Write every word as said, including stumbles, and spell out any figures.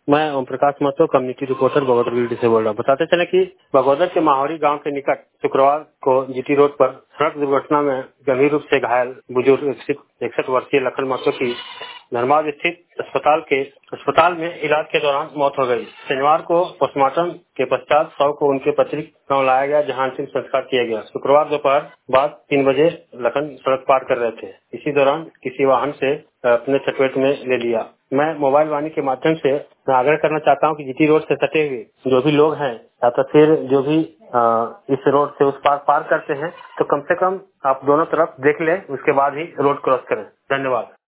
मैं Om Prakash Mahato, community reporter Bagodar Giridih से बोल रहा हूँ। बताते चले कि बगोदर के माहौरी गांव के निकट शुक्रवार को जीटी रोड पर सड़क दुर्घटना में गंभीर रूप से घायल बुजुर्ग इकसठ वर्षीय लखन महतो की धर्माबाद स्थित अस्पताल के अस्पताल में इलाज के दौरान मौत हो गई। शनिवार को पोस्टमार्टम के पश्चात शव को उनके पैतृक गांव लाया गया, जहां अंतिम संस्कार किया गया। शुक्रवार दोपहर बाद तीन बजे लखन सड़क पार कर रहे थे। इसी दौरान किसी वाहन से अपने चपेट में ले लिया। मैं मोबाइल वाणी के माध्यम से मैं आग्रह करना चाहता हूं कि जीटी रोड से सटे हुए जो भी लोग हैं या तो फिर जो भी आ, इस रोड से उस पार पार करते हैं तो कम से कम आप दोनों तरफ देख लें, उसके बाद ही रोड क्रॉस करें। धन्यवाद।